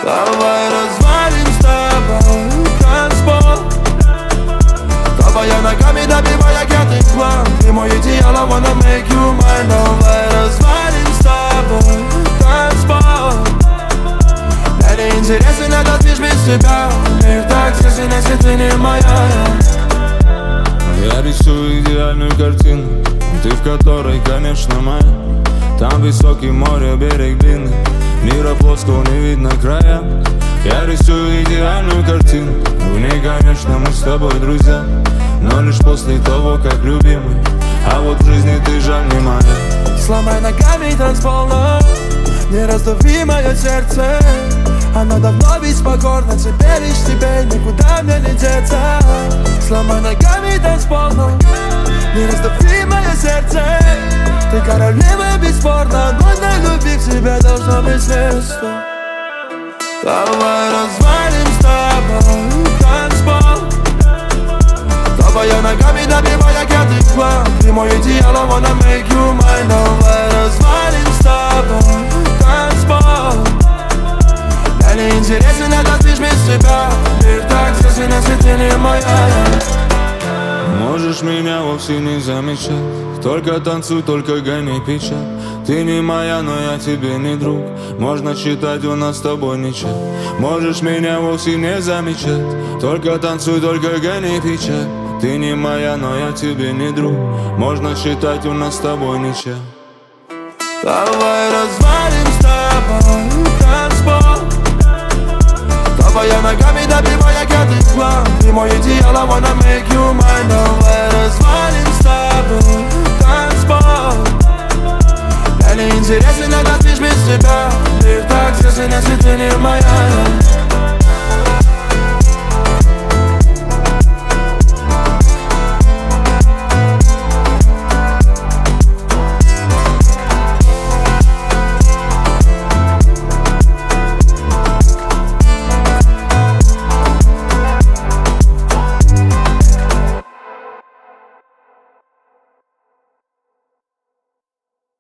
Давай развалим с тобой танцпол. Топая ногами, добивая пятый план. Ты мой идеал, I wanna make you mine. Давай развалим с тобой танцпол. Мне не интересен этот движ без тебя. Мир так тесен, если ты не моя. Я рисую идеальную картину, ты в которой, конечно, моя. Там высокий море, берег длинный, мира плоского не видно края. Я рисую идеальную картину, в ней, конечно, мы с тобой друзья, но лишь после того, как любимый. А вот в жизни ты жаль не моя. Сломай ногами танцпол, но не раздави мое сердце. Оно давно ведь покорно тебе, лишь тебе, никуда мне не деться. Сломай ногами танцпол, но не раздави мое сердце. Ты королева бесспорно, но на любви к тебе должно быть место. Давай развалим с тобой танцпол. Топая ногами, добивая пятый план. Ты мой идеал, I wanna make you mine. Давай развалим с тобой танцпол. Мне не интересен этот движ без тебя. Мир так тесен, если ты не моя. Можешь меня вовсе не замечать, только танцуй, только гони печаль. Ты не моя, но я тебе не друг. Можно считать, у нас с тобой ничего. Можешь меня вовсе не замечать, только танцуй, только гони печаль. Ты не моя, но я тебе не друг. Можно считать, у нас с тобой ничего. Давай развалим с тобой танцпол. Топая ногами, добивая пятый план. Ты мой идеал, I wanna make you mine. Давай развалим с тобой танцпол. Мне не интересен этот движ без тебя. Мир так тесен, если ты не моя.